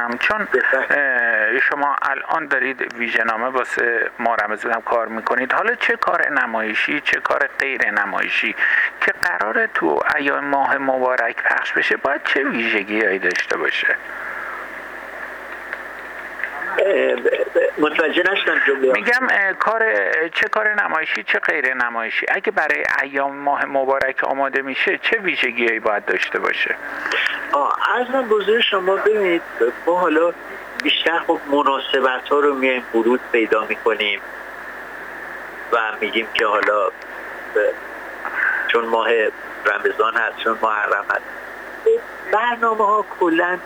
بپرسم، چون شما الان دارید ویژه‌نامه واسه ماه رمضان هم کار میکنید، حالا چه کار نمایشی چه کار غیر نمایشی که قراره تو ایام ماه مبارک پخش بشه باید چه ویژگی‌هایی داشته باشه؟ متوجه نشدم جمله. میگم چه کار نمایشی چه غیر نمایشی اگه برای ایام ماه مبارک آماده میشه چه ویژگی‌هایی باید داشته باشه؟ عرضم بزرگ شما ببینید، ما حالا بیشتر خب مناسبت ها رو میایم ورود پیدا میکنیم و میگیم که حالا چون ماه رمضان هست، چون محرم هست، برنامه ها کلن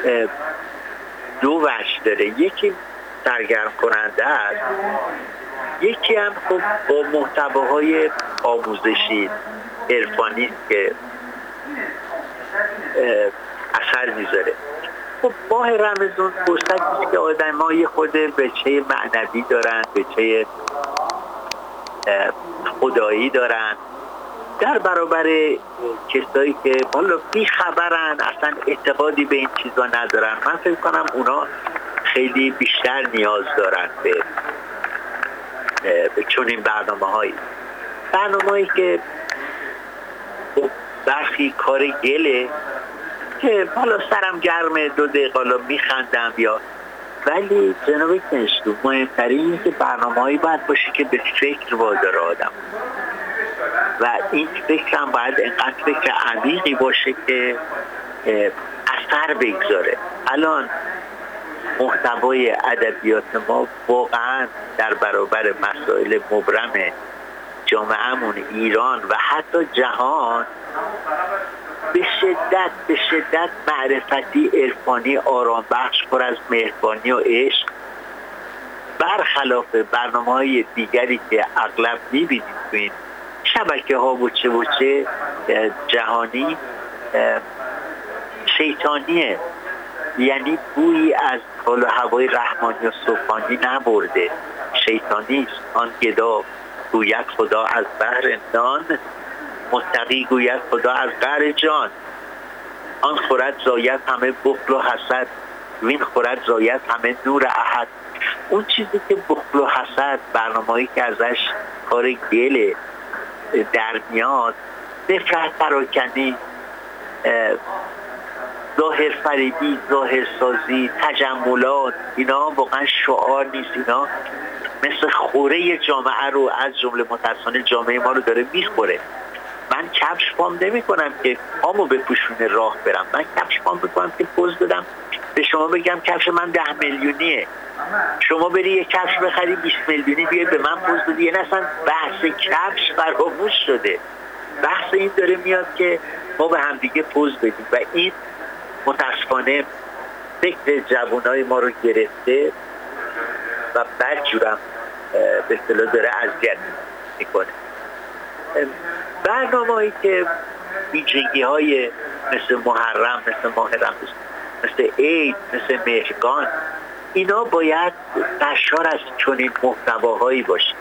دو وجه داره. یکی سرگرم کننده است، یکی هم خب با محتواهای آموزشی عرفانی که اثر میذاره. خب ماه رمضان فرصتی که آدم‌ها یه خود بچه معنوی دارن، بچه خدایی دارن، در برابر کسایی که والا بی خبرن، اصلا اعتقادی به این چیزا ندارن. من فکر کنم اونا خیلی بیشتر نیاز دارن به چنین برنامه‌هایی که برخی کار گله که حالا سرم گرمه 2 دقیقه حالا میخندم یا، ولی جناب کنشتو مهمترین اینه که برنامه‌هایی باید باشه که به فکر واداره آدم و این فکر هم باید اینقدر فکر عمیقی باشه که اثر بگذاره. الان محتوای ادبیات ما واقعا در برابر مسائل مبرم جامعهمون ایران و حتی جهان به شدت معرفتی، عرفانی، آرام بخش، پر از مهربانی و عشق، برخلاف برنامه‌های دیگری که اغلب می‌بینید تو این شبکه‌ها بوچه جهانی شیطانیه، یعنی بویی از حال و هوای رحمانی و صبحانی نبرده، شیطانی است. آن گدا گوید خدا از بحر نان، متقی گوید خدا از قعر جان. آن خورد زاید همه بخل و حسد، وین خورد زاید همه نور احد. اون چیزی که بخل و حسد، برنامه‌ای که ازش کار گله در میاد، نفرت پراکنی، ظاهر فریبی، ظاهر سازی، تجملات، اینا واقعا شعار نیست. اینا مثل خوره جامعه رو، از جمله متاسفانه جامعه ما رو داره میخوره. من کفش پام نمی کنم که پامو بپوشونه راه برم، من کفش پام میکنم که پوز بدم به شما بگم کفش من 10 میلیونیه، شما بری یه کفش بخری 20 میلیونی بیای به من پوز بدی. یعنی اصلا بحث کفش فراموش شده، بحث این داره میاد که ما به همدیگه پوز بدیم و این متاسفانه فکر جوانای ما رو گرفته و بدجورم به اصطلاح داره اذیت میکنه. برنامه‌ای که ویژگی‌های مثل محرم، مثل ماه رمضان، مثل عید، مثل مهرگان، اینا باید سرشار از چنین محتواهایی باشه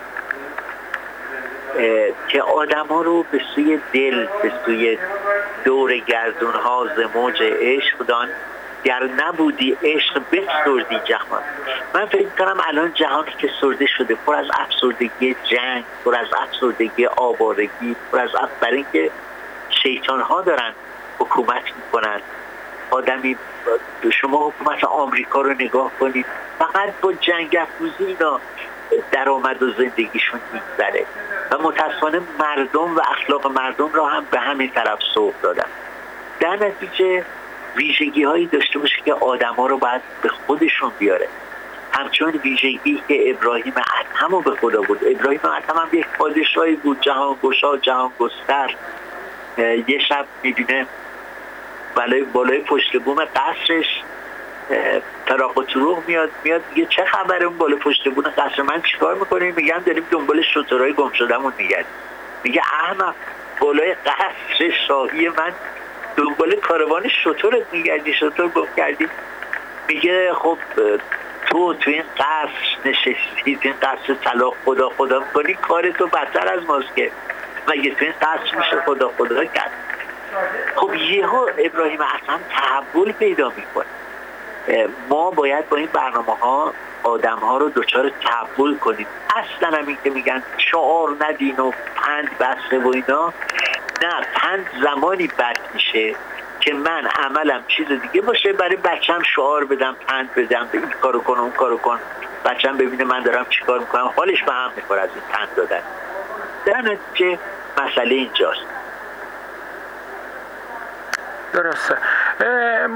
که آدم‌ها رو به سوی دل، به سوی دور گردون‌ها ز موج عشق دان، گر نبودی عشق بفسردی جهان. من فکر کنم الان جهانی که سرده شده، پر از افسردگی جنگ، پر از افسردگی آوارگی، پر از برای اینکه شیطان‌ها دارن حکومت میکنن. آدمی شما حکومت آمریکا رو نگاه کنید، فقط با جنگ افروزی اینا درآمد و زندگیشون میگذره و متاسفانه مردم و اخلاق مردم را هم به همین طرف سوق دادن. در نتیجه ویژگی هایی داشته باشه که آدم ها رو باید به خودشون بیاره، همچون ویژگی که ابراهیم ادهم رو به خدا بود. ابراهیم ادهم هم یک پادشاهی بود، جهانگشا، جهانگستر. یه شب میبینه بالای پشت بوم قصرش تراق و تروق میاد میگه چه خبره اون بالا پشت بوم قصر من چیکار میکنیم؟ میگم داریم دنبال شترهای گم شدهمون میگردیم. میگه احمق، بالای قصر شاهی من دنبال کاروان شترت میگردی، شتر گم کردی. میگه خب تو این قصر نشستی، تو این قصر طلاق خدا میکنی، کار تو بدتر از ماست که مگه تو این قصر میشه خدا کرد. خب یهو ابراهیم ادهم تحول پیدا میکنه، ما باید با این برنامه ها آدم ها رو دچار تحول کنیم. اصلا همین که میگن شعار ندین و پند بسته و اینا، نه، پند زمانی بد میشه که من عملم چیز دیگه باشه، برای بچم شعار بدم، پند بدم، به این کارو کن اون کارو کن، بچم ببینه من دارم چیکار میکنم، حالش به هم میخوره از این پند دادن. در نتیجه مسئله اینجاست. درسته.